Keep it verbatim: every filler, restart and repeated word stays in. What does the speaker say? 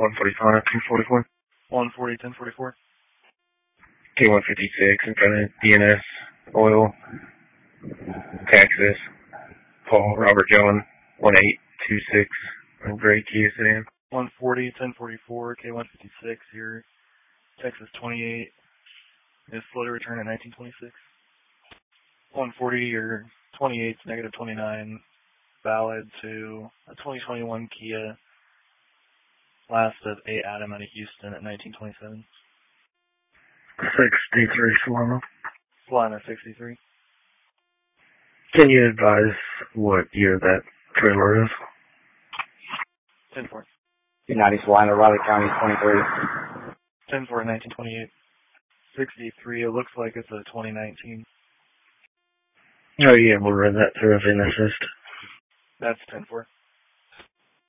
one forty-five, ten forty-four. one forty, ten forty-four. K one fifty-six in front of D N S Oil, Texas. Paul Robert John, one eight two six, Gray Kia sedan. one forty, ten forty-four, K one fifty-six here, Texas twenty-eight. Is slow to return at nineteen twenty-six. one forty or twenty-eight, negative twenty-nine, valid to a twenty twenty-one Kia. Last of eight Adam out of Houston at nineteen twenty-seven. sixty-three Solana. Solana sixty-three. Can you advise what year that trailer is? ten four. United Solana, Riley County, twenty-three. ten four, nineteen twenty-eight. sixty-three, it looks like it's a twenty nineteen. Oh yeah, we'll run that through a V I N assist. That's ten four.